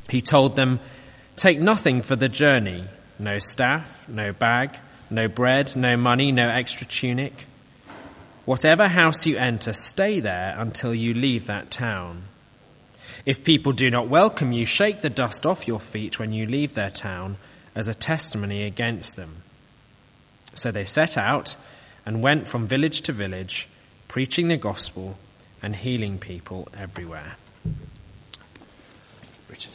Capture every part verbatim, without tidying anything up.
He told them, "Take nothing for the journey, no staff, no bag, no bread, no money, no extra tunic. Whatever house you enter, stay there until you leave that town. If people do not welcome you, shake the dust off your feet when you leave their town as a testimony against them." So they set out and went from village to village, preaching the gospel and healing people everywhere. Richard.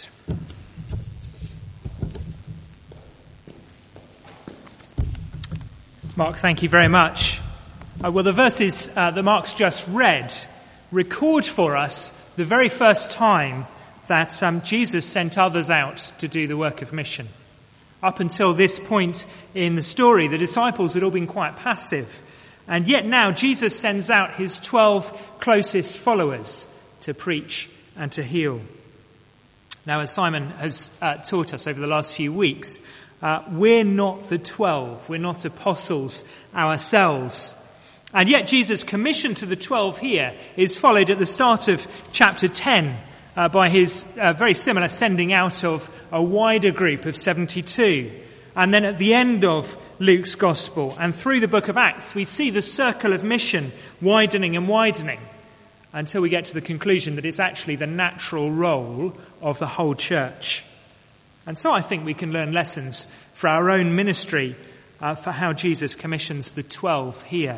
Mark, thank you very much. Uh, well, the verses uh, that Mark's just read record for us the very first time that um, Jesus sent others out to do the work of mission. Up until this point in the story, the disciples had all been quite passive. And yet now Jesus sends out his twelve closest followers to preach and to heal. Now, as Simon has uh, taught us over the last few weeks, uh, we're not the twelve. We're not apostles ourselves. And yet Jesus' commission to the twelve here is followed at the start of chapter ten uh, by his uh, very similar sending out of a wider group of seventy-two. And then at the end of Luke's Gospel and through the book of Acts, we see the circle of mission widening and widening until we get to the conclusion that it's actually the natural role of the whole church. And so I think we can learn lessons for our own ministry uh, for how Jesus commissions the twelve here.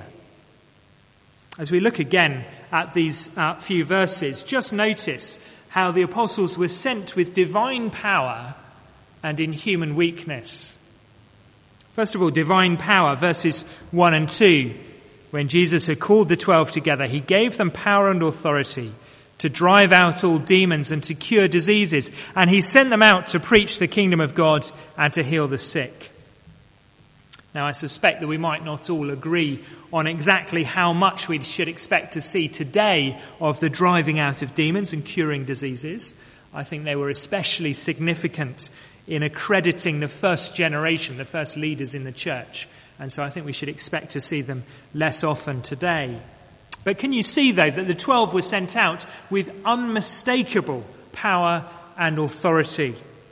As we look again at these uh, few verses, just notice how the apostles were sent with divine power and in human weakness. First of all, divine power, verses one and two. When Jesus had called the twelve together, he gave them power and authority to drive out all demons and to cure diseases. And he sent them out to preach the kingdom of God and to heal the sick. Now, I suspect that we might not all agree on exactly how much we should expect to see today of the driving out of demons and curing diseases. I think they were especially significant in accrediting the first generation, the first leaders in the church. And so I think we should expect to see them less often today. But can you see, though, that the twelve were sent out with unmistakable power and authority?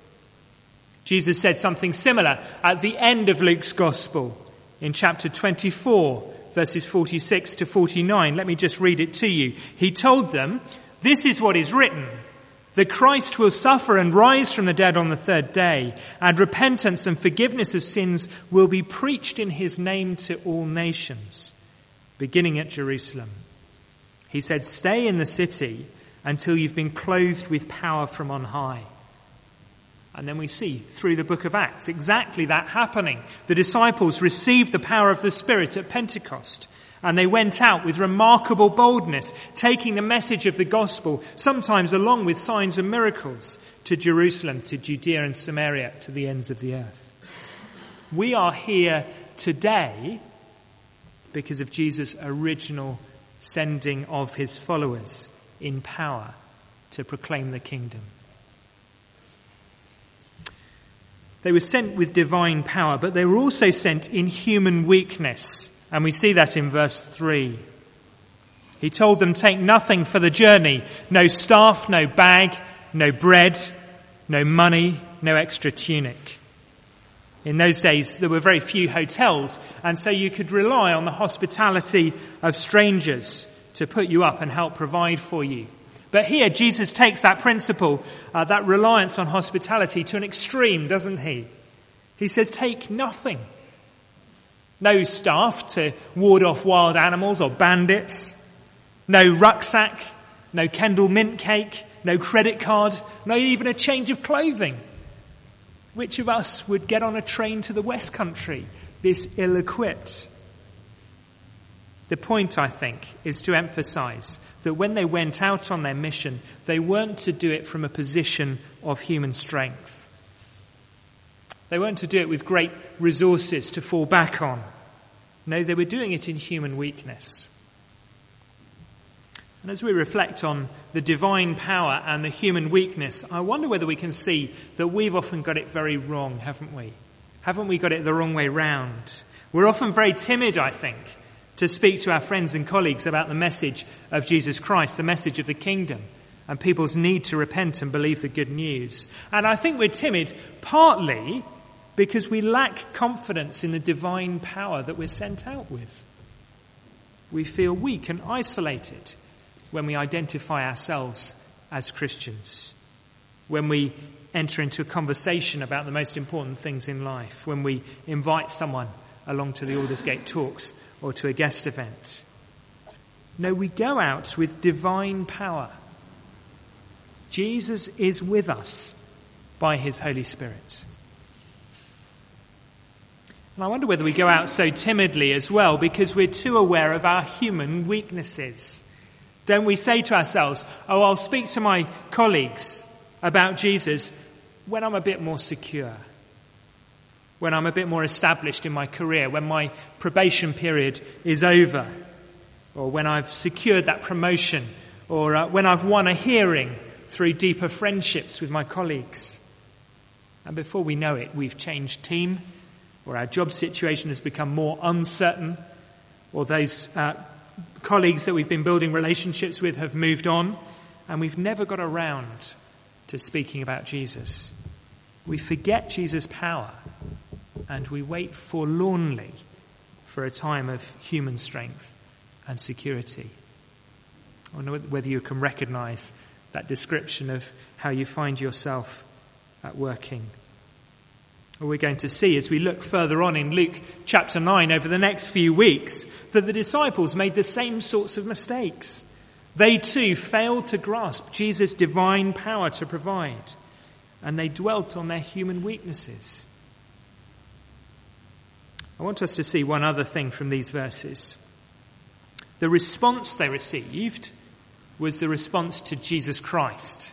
Jesus said something similar at the end of Luke's Gospel in chapter twenty-four, verses forty-six to forty-nine. Let me just read it to you. He told them, "This is what is written. The Christ will suffer and rise from the dead on the third day, and repentance and forgiveness of sins will be preached in his name to all nations, beginning at Jerusalem." He said, "Stay in the city until you've been clothed with power from on high." And then we see through the book of Acts exactly that happening. The disciples received the power of the Spirit at Pentecost. And they went out with remarkable boldness, taking the message of the gospel, sometimes along with signs and miracles, to Jerusalem, to Judea and Samaria, to the ends of the earth. We are here today because of Jesus' original sending of his followers in power to proclaim the kingdom. They were sent with divine power, but they were also sent in human weakness. And we see that in verse three. He told them, "Take nothing for the journey, no staff, no bag, no bread, no money, no extra tunic." In those days, there were very few hotels, and so you could rely on the hospitality of strangers to put you up and help provide for you. But here, Jesus takes that principle, uh, that reliance on hospitality, to an extreme, doesn't he? He says, take nothing. No staff to ward off wild animals or bandits. No rucksack. No Kendall mint cake. No credit card. Not even a change of clothing. Which of us would get on a train to the West Country this ill-equipped? The point, I think, is to emphasize that when they went out on their mission, they weren't to do it from a position of human strength. They weren't to do it with great resources to fall back on. No, they were doing it in human weakness. And as we reflect on the divine power and the human weakness, I wonder whether we can see that we've often got it very wrong, haven't we? Haven't we got it the wrong way round? We're often very timid, I think, to speak to our friends and colleagues about the message of Jesus Christ, the message of the kingdom. and people's need to repent and believe the good news. And I think we're timid partly because we lack confidence in the divine power that we're sent out with. We feel weak and isolated when we identify ourselves as Christians, when we enter into a conversation about the most important things in life, when we invite someone along to the Aldersgate Talks or to a guest event. No, we go out with divine power. Jesus is with us by his Holy Spirit. And I wonder whether we go out so timidly as well because we're too aware of our human weaknesses. Don't we say to ourselves, oh, I'll speak to my colleagues about Jesus when I'm a bit more secure, when I'm a bit more established in my career, when my probation period is over, or when I've secured that promotion, or uh, when I've won a hearing through deeper friendships with my colleagues. And before we know it, we've changed team, or our job situation has become more uncertain, or those uh, colleagues that we've been building relationships with have moved on, and we've never got around to speaking about Jesus. We forget Jesus' power, and we wait forlornly for a time of human strength and security. I wonder whether you can recognize that description of how you find yourself at working. What we're going to see as we look further on in Luke chapter nine over the next few weeks, that the disciples made the same sorts of mistakes. They too failed to grasp Jesus' divine power to provide, and they dwelt on their human weaknesses. I want us to see one other thing from these verses. The response they received was the response to Jesus Christ.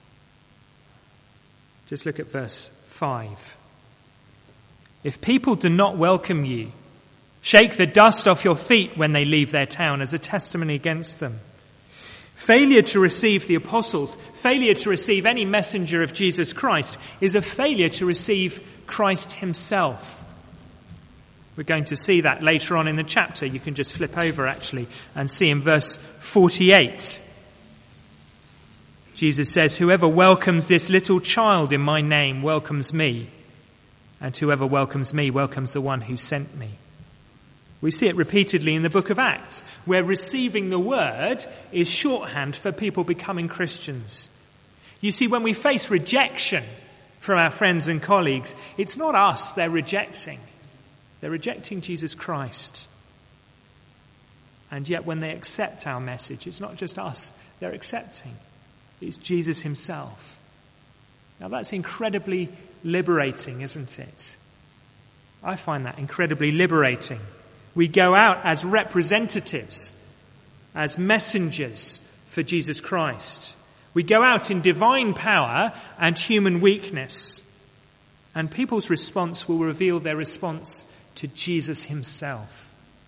Just look at verse five. If people do not welcome you, shake the dust off your feet when they leave their town as a testimony against them. Failure to receive the apostles, failure to receive any messenger of Jesus Christ is a failure to receive Christ himself. We're going to see that later on in the chapter. You can just flip over actually and see in verse forty-eight. Jesus says, whoever welcomes this little child in my name welcomes me. And whoever welcomes me welcomes the one who sent me. We see it repeatedly in the book of Acts, where receiving the word is shorthand for people becoming Christians. You see, when we face rejection from our friends and colleagues, it's not us they're rejecting. They're rejecting Jesus Christ. And yet when they accept our message, it's not just us they're accepting. It's Jesus himself. Now that's incredibly liberating, isn't it? I find that incredibly liberating. We go out as representatives, as messengers for Jesus Christ. We go out in divine power and human weakness. And people's response will reveal their response to Jesus himself.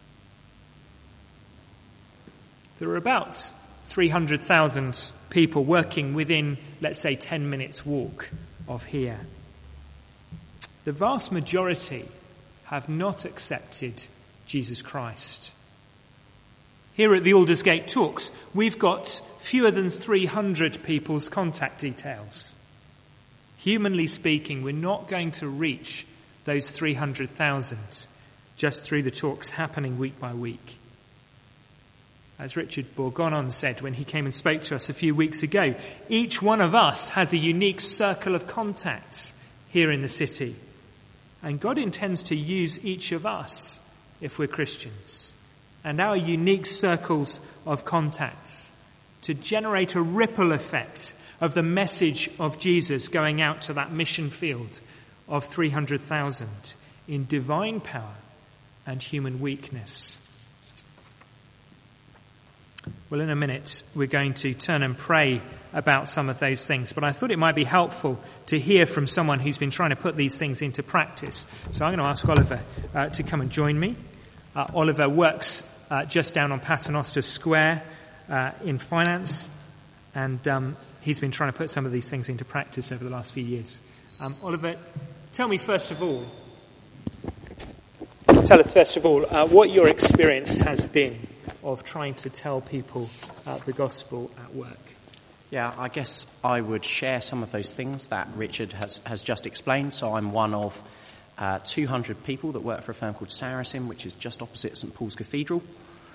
There are about three hundred thousand people working within, let's say, ten minutes walk of here. The vast majority have not accepted Jesus Christ. Here at the Aldersgate Talks, we've got fewer than three hundred people's contact details. Humanly speaking, we're not going to reach those three hundred thousand just through the talks happening week by week. As Richard Bourgonon said when he came and spoke to us a few weeks ago, each one of us has a unique circle of contacts here in the city. And God intends to use each of us if we're Christians and our unique circles of contacts to generate a ripple effect of the message of Jesus going out to that mission field of three hundred thousand in divine power and human weakness. Well, in a minute, we're going to turn and pray about some of those things, but I thought it might be helpful to hear from someone who's been trying to put these things into practice. So I'm going to ask Oliver uh, to come and join me. Uh, Oliver works uh, just down on Paternoster Square uh, in finance, and um, he's been trying to put some of these things into practice over the last few years. Um, Oliver, tell me first of all, tell us first of all uh, what your experience has been of trying to tell people uh, the gospel at work. Yeah, I guess I would share some of those things that Richard has, has just explained. So I'm one of uh, two hundred people that work for a firm called Saracen, which is just opposite St Paul's Cathedral.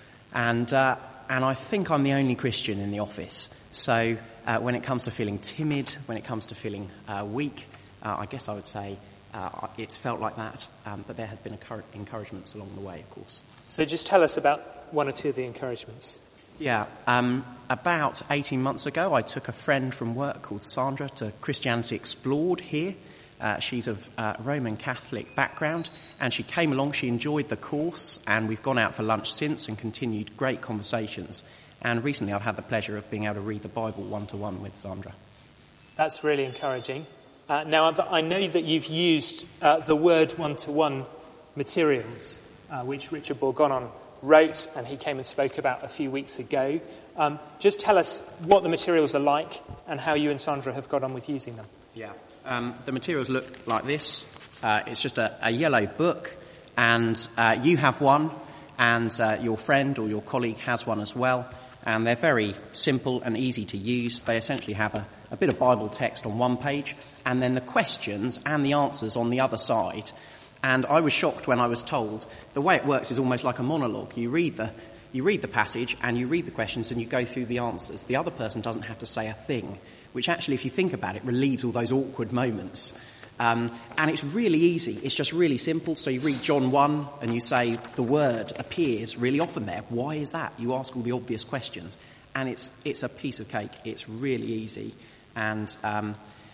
And uh, and I think I'm the only Christian in the office. So uh, when it comes to feeling timid, when it comes to feeling uh, weak, uh, I guess I would say uh, it's felt like that. Um, but there have been encouragements along the way, of course. So just tell us about one or two of the encouragements. Yeah, um, about eighteen months ago, I took a friend from work called Sandra to Christianity Explored here. Uh, she's of uh, Roman Catholic background, and she came along, she enjoyed the course, and we've gone out for lunch since and continued great conversations. And recently I've had the pleasure of being able to read the Bible one-to-one with Sandra. That's really encouraging. Uh, now, I know that you've used uh, the Word one-to-one materials, uh, which Richard Bourgonon wrote and he came and spoke about a few weeks ago. Um, just tell us what the materials are like and how you and Sandra have got on with using them. Yeah. Um, the materials look like this. Uh, it's just a, a yellow book, and uh, you have one, and uh, your friend or your colleague has one as well, and they're very simple and easy to use. They essentially have a, a bit of Bible text on one page, and then the questions and the answers on the other side. And I was shocked when I was told the way it works is almost like a monologue. You read the you read the passage and you read the questions and you go through the answers. The other person doesn't have to say a thing, which actually, if you think about it, relieves all those awkward moments. Um, and it's really easy. It's just really simple. So you read John one and you say the word appears really often there. Why is that? You ask all the obvious questions. And it's it's a piece of cake. It's really easy. And um,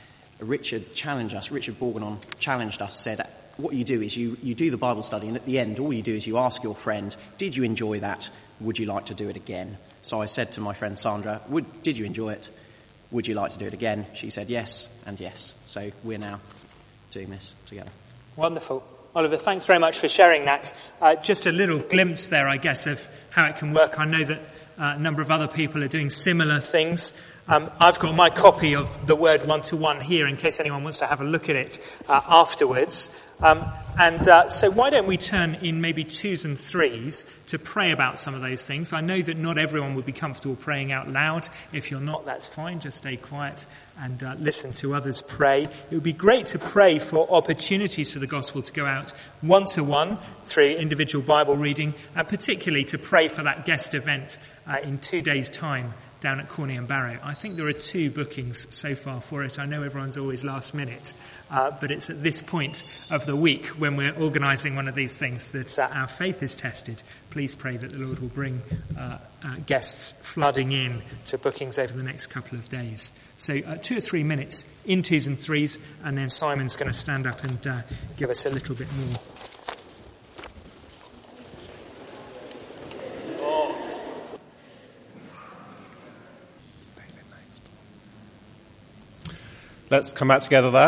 Richard challenged us, Richard Bourgonon challenged us, said, what you do is you, you do the Bible study, and at the end, all you do is you ask your friend, did you enjoy that? Would you like to do it again? So I said to my friend Sandra, Would, did you enjoy it? Would you like to do it again? She said yes and yes. So we're now doing this together. Wonderful. Oliver, thanks very much for sharing that. Uh, just a little glimpse there, I guess, of how it can work. I know that uh, a number of other people are doing similar things. Um, I've got my copy of the Word one-to-one here in case anyone wants to have a look at it uh, afterwards. Um, and uh, so why don't we turn in maybe twos and threes to pray about some of those things. I know that not everyone would be comfortable praying out loud. If you're not, that's fine. Just stay quiet and uh, listen to others pray. It would be great to pray for opportunities for the gospel to go out one-to-one through individual Bible reading, and particularly to pray for that guest event uh, in two days' time down at Corney and Barrow. I think there are two bookings so far for it. I know everyone's always last minute, uh, but it's at this point of the week when we're organising one of these things that uh, our faith is tested. Please pray that the Lord will bring uh, uh, guests flooding in to bookings over the next couple of days. So uh, two or three minutes in twos and threes, and then Simon's going to stand up and uh, give us a little bit more. Let's come back together there.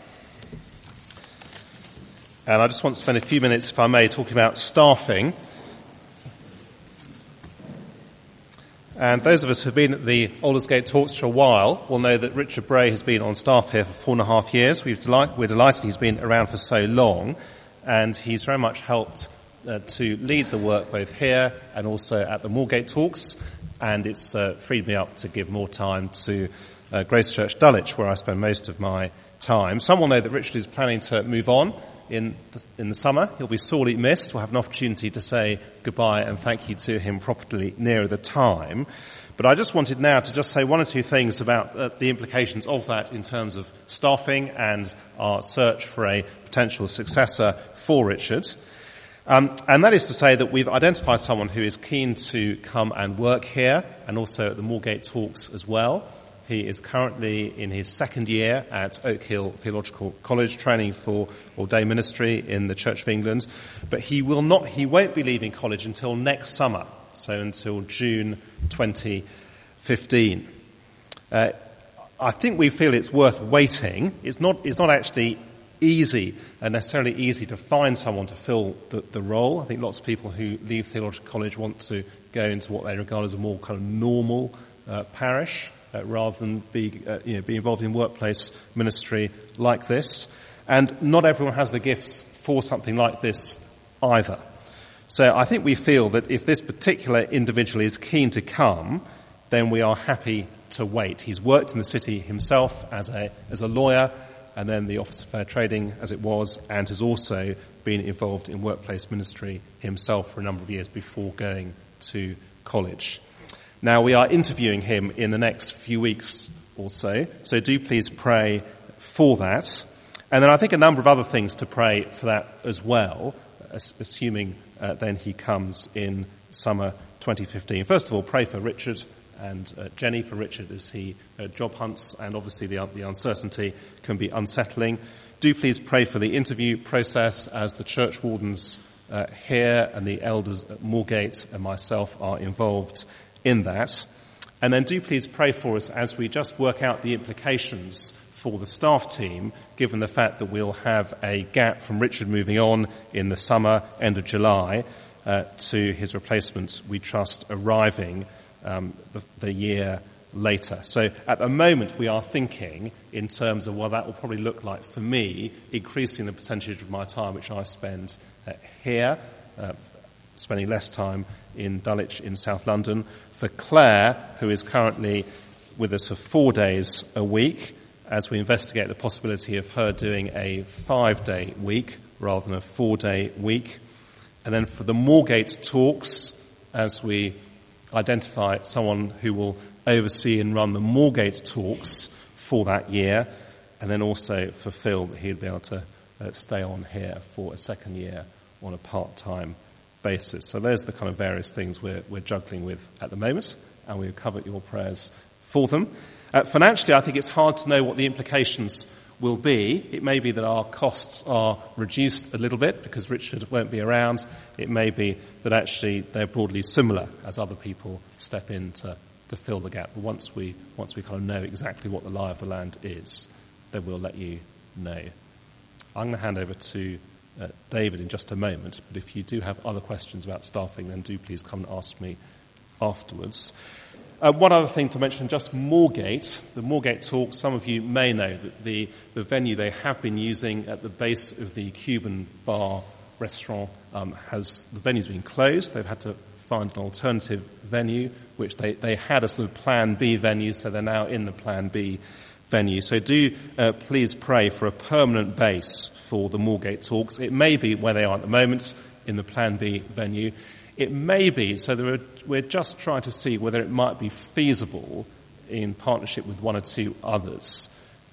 And I just want to spend a few minutes, if I may, talking about staffing. And those of us who have been at the Aldersgate Talks for a while will know that Richard Bray has been on staff here for four and a half years. We've delight, we're delighted he's been around for so long, and he's very much helped uh, to lead the work both here and also at the Moorgate Talks, and it's uh, freed me up to give more time to Uh, Grace Church Dulwich, where I spend most of my time. Some will know that Richard is planning to move on in the, in the summer. He'll be sorely missed. We'll have an opportunity to say goodbye and thank you to him properly nearer the time. But I just wanted now to just say one or two things about uh, the implications of that in terms of staffing and our search for a potential successor for Richard. Um, and that is to say that we've identified someone who is keen to come and work here and also at the Moorgate Talks as well. He is currently in his second year at Oak Hill Theological College, training for ordained ministry in the Church of England. But he will not, he won't be leaving college until next summer, so until June twenty fifteen. Uh, I think we feel it's worth waiting. It's not, it's not actually easy, uh, necessarily easy to find someone to fill the, the role. I think lots of people who leave theological college want to go into what they regard as a more kind of normal uh, parish. Uh, rather than be, uh, you know, be involved in workplace ministry like this. And not everyone has the gifts for something like this either. So I think we feel that if this particular individual is keen to come, then we are happy to wait. He's worked in the city himself as a as a lawyer, and then the Office of Fair Trading as it was, and has also been involved in workplace ministry himself for a number of years before going to college. Now, we are interviewing him in the next few weeks or so, so do please pray for that. And then I think a number of other things to pray for that as well, assuming uh, then he comes in summer twenty fifteen. First of all, pray for Richard and uh, Jenny, for Richard as he uh, job hunts, and obviously the, the uncertainty can be unsettling. Do please pray for the interview process as the church wardens uh, here and the elders at Moorgate and myself are involved in that. And then do please pray for us as we just work out the implications for the staff team, given the fact that we'll have a gap from Richard moving on in the summer, end of July, uh, to his replacement, we trust, arriving um, the, the year later. So at the moment we are thinking in terms of what that will probably look like for me, increasing the percentage of my time which I spend uh, here, uh, spending less time in Dulwich in South London. For Claire, who is currently with us for four days a week, as we investigate the possibility of her doing a five-day week rather than a four-day week. And then for the Moorgate talks, as we identify someone who will oversee and run the Moorgate talks for that year, and then also for Phil, that he'll be able to uh, stay on here for a second year on a part-time basis. So there's the kind of various things we're, we're juggling with at the moment, and we'll cover your prayers for them. Uh, financially, I think it's hard to know what the implications will be. It may be that our costs are reduced a little bit because Richard won't be around. It may be that actually they're broadly similar as other people step in to, to fill the gap. But once we, once we kind of know exactly what the lie of the land is, then we'll let you know. I'm going to hand over to uh, David in just a moment, but if you do have other questions about staffing, then do please come and ask me afterwards. Uh, one other thing to mention, just Moorgate, the Moorgate talk, some of you may know that the, the venue they have been using at the base of the Cuban bar restaurant um, has, the venue's been closed. They've had to find an alternative venue, which they, they had a sort of plan B venue, so they're now in the plan B venue. So do uh, please pray for a permanent base for the Moorgate talks. It may be where they are at the moment, in the plan B venue. It may be, so there are, we're just trying to see whether it might be feasible in partnership with one or two others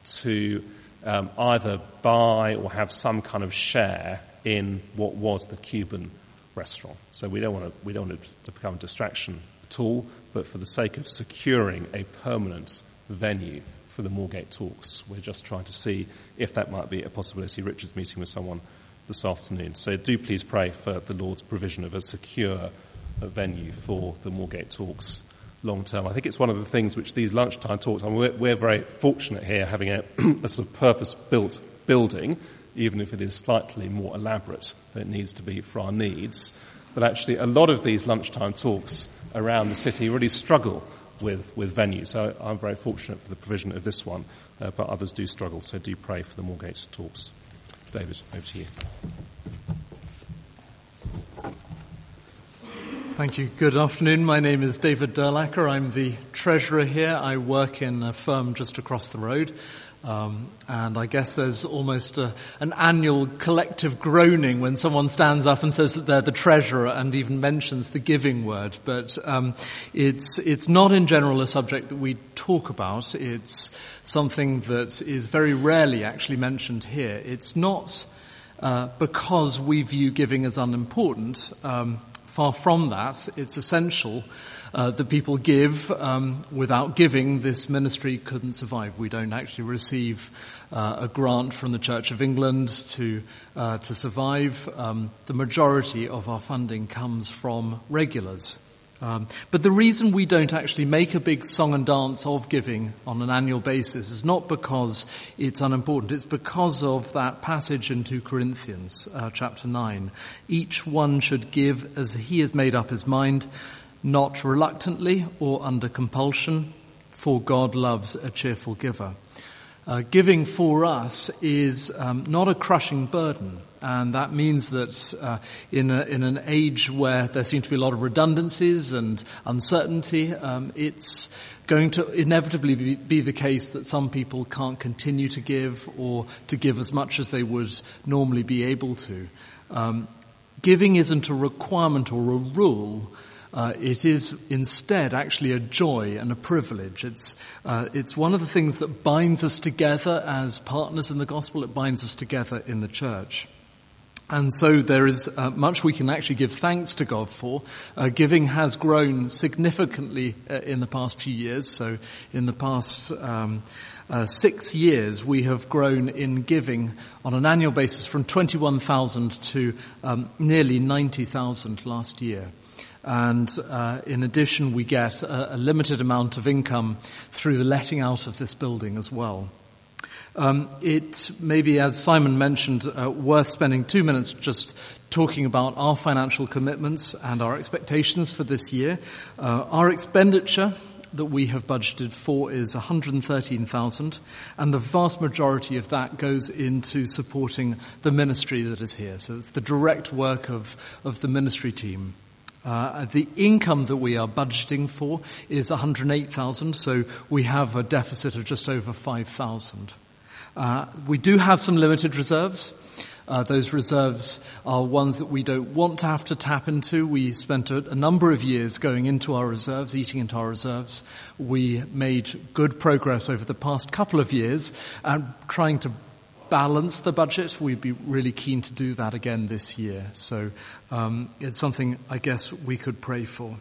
to um, either buy or have some kind of share in what was the Cuban restaurant. So we don't want to, we don't want it to become a distraction at all, but for the sake of securing a permanent venue for the Moorgate talks, we're just trying to see if that might be a possibility. Richard's meeting with someone this afternoon. So do please pray for the Lord's provision of a secure uh, venue for the Moorgate talks long term. I think it's one of the things which these lunchtime talks, I mean, we're, we're very fortunate here having a, a sort of purpose-built building, even if it is slightly more elaborate than it needs to be for our needs. But actually a lot of these lunchtime talks around the city really struggle with, with venues. So I'm very fortunate for the provision of this one, uh, but others do struggle, so do pray for the Moorgate talks. David, over to you. Thank you. Good afternoon. My name is David Durlacher. I'm the treasurer here. I work in a firm just across the road. Um, and I guess there's almost a, an annual collective groaning when someone stands up and says that they're the treasurer and even mentions the giving word. But um, it's it's not in general a subject that we talk about. It's something that is very rarely actually mentioned here. It's not uh, because we view giving as unimportant. Um, far from that. It's essential Uh, that people give. Um, without giving, this ministry couldn't survive. We don't actually receive uh, a grant from the Church of England to uh, to survive. Um, the majority of our funding comes from regulars. Um, but the reason we don't actually make a big song and dance of giving on an annual basis is not because it's unimportant. It's because of that passage in two Corinthians, uh, chapter nine. Each one should give as he has made up his mind, not reluctantly or under compulsion, for God loves a cheerful giver. Uh, giving for us is um, not a crushing burden. And that means that uh, in, a, in an age where there seem to be a lot of redundancies and uncertainty, um, it's going to inevitably be, be the case that some people can't continue to give or to give as much as they would normally be able to. Um, giving isn't a requirement or a rule. Uh, it is instead actually a joy and a privilege. It's uh, it's one of the things that binds us together as partners in the gospel. It binds us together in the church. And so there is uh, much we can actually give thanks to God for. Uh, giving has grown significantly uh, in the past few years. So in the past um, uh, six years, we have grown in giving on an annual basis from twenty-one thousand to um, nearly ninety thousand last year. And uh, in addition, we get a, a limited amount of income through the letting out of this building as well. Um, it may be, as Simon mentioned, uh, worth spending two minutes just talking about our financial commitments and our expectations for this year. Uh, our expenditure that we have budgeted for is one hundred thirteen thousand, and the vast majority of that goes into supporting the ministry that is here. So it's the direct work of, of the ministry team. Uh, the income that we are budgeting for is one hundred eight thousand, so we have a deficit of just over five thousand. Uh, we do have some limited reserves. Uh, those reserves are ones that we don't want to have to tap into. We spent a, a number of years going into our reserves, eating into our reserves. We made good progress over the past couple of years and trying to balance the budget. We'd be really keen to do that again this year. So um, it's something I guess we could pray for.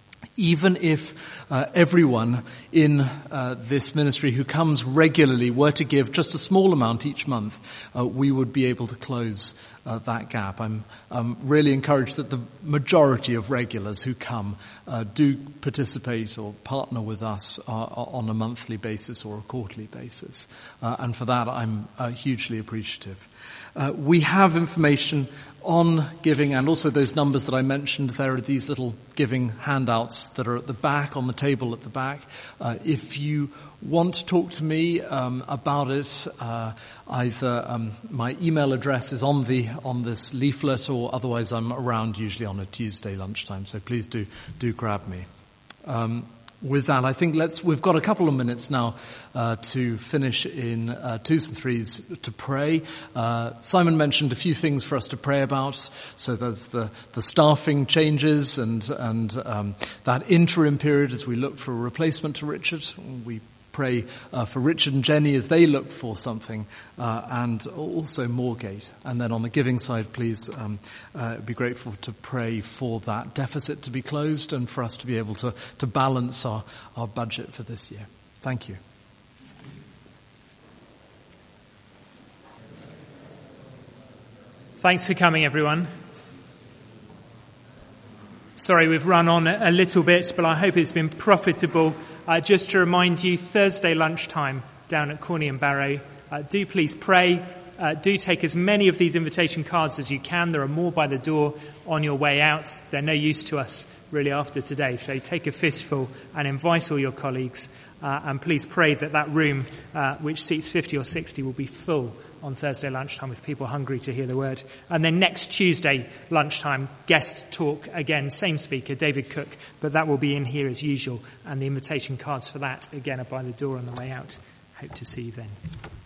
Even if uh, everyone in uh, this ministry who comes regularly were to give just a small amount each month, uh, we would be able to close uh, that gap. I'm um, really encouraged that the majority of regulars who come uh, do participate or partner with us uh, on a monthly basis or a quarterly basis. Uh, and for that, I'm uh, hugely appreciative. Uh, we have information on giving, and also those numbers that I mentioned. There are these little giving handouts that are at the back, on the table at the back. Uh, if you want to talk to me um, about it, uh, either um, my email address is on the on this leaflet, or otherwise I'm around usually on a Tuesday lunchtime. So please do do grab me. Um, With that, I think let's, we've got a couple of minutes now uh, to finish in uh, twos and threes to pray. Uh, Simon mentioned a few things for us to pray about. So there's the, the staffing changes and, and um, that interim period as we look for a replacement to Richard. We pray uh, for Richard and Jenny as they look for something, uh, and also Moorgate. And then on the giving side, please um, uh, be grateful to pray for that deficit to be closed and for us to be able to, to balance our, our budget for this year. Thank you. Thanks for coming, everyone. Sorry, we've run on a little bit, but I hope it's been profitable. Uh, just to remind you, Thursday lunchtime down at Corney and Barrow. Uh, do please pray. Uh, do take as many of these invitation cards as you can. There are more by the door on your way out. They're no use to us really after today. So take a fistful and invite all your colleagues. Uh, and please pray that that room, uh, which seats fifty or sixty, will be full on Thursday lunchtime with people hungry to hear the word. And then next Tuesday lunchtime, guest talk again, same speaker, David Cook, but that will be in here as usual. And the invitation cards for that, again, are by the door on the way out. Hope to see you then.